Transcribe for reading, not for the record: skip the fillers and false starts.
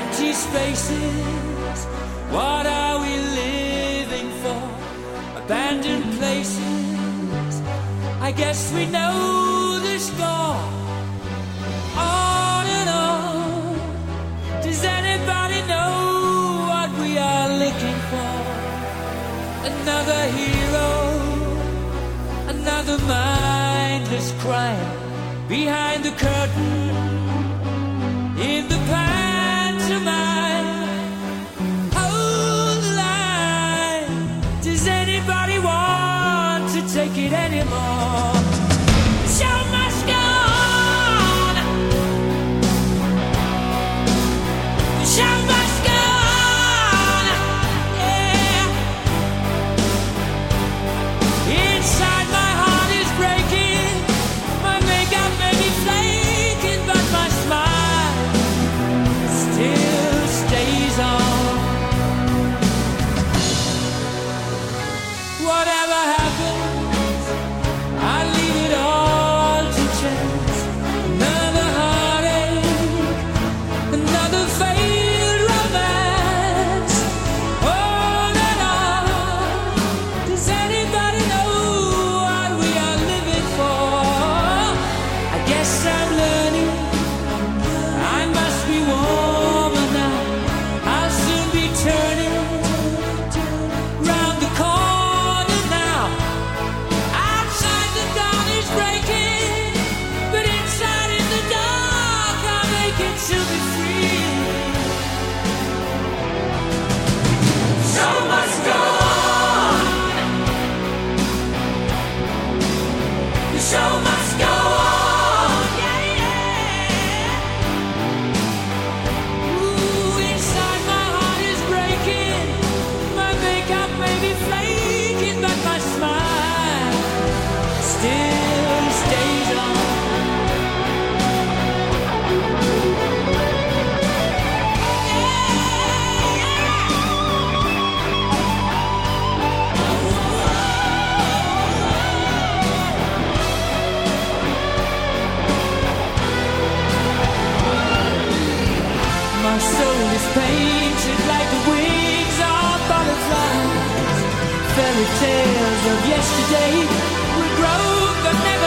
empty spaces. What are we living for? Abandoned places. I guess we know the score. On and on. Does anybody know what we are looking for? Another hero, another mindless crime behind the curtain in the pantomime. Hold the line. Does anybody want to take it anymore? The show must go on. The show must go on. Yeah. Inside my heart is breaking. My makeup may be flaking, but my smile still stays on. Whatever happens, I leave it all to chance. Another heartache, another failed romance. On and on. Does anybody know what we are living for? I guess I'm learning. I must be warmer now. I'll soon be turning round the corner now. Outside the dawn is breaking, but inside in the dark I'll make it to be free. Show must go on. The show must go on. Yeah, yeah. Ooh, inside my heart is breaking. My makeup may be flaking, but my smile still stays on. My soul is painted like the wings of butterflies. Fairy tales of yesterday will grow but never